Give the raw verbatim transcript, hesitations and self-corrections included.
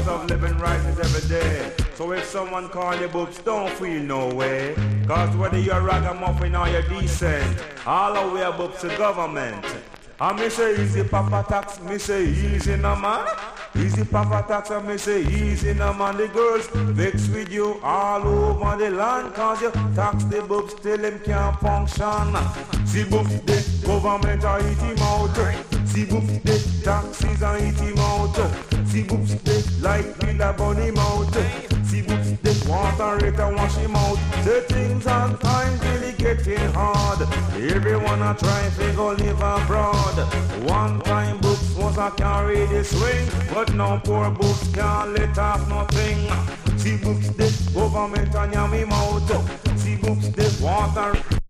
cost of living rises every day. So if someone call you books, don't feel no way. Cause whether you're ragamuffin or you're decent, all the way books the government. I me say easy papa tax, me say easy no man. Easy papa tax, I me say easy no man. The girls vex with you all over the land. Cause you tax the books till them can't function. See books, the government are eat him out. See books, the taxes are eat him out. See books, the light bill a burn him out. See books, the water rate a wash him out. The things and times really getting hard. Everyone a try to go live abroad. One time books was a carry the swing, but now poor books can't let off nothing. See books, the government and yam him out. See books, the water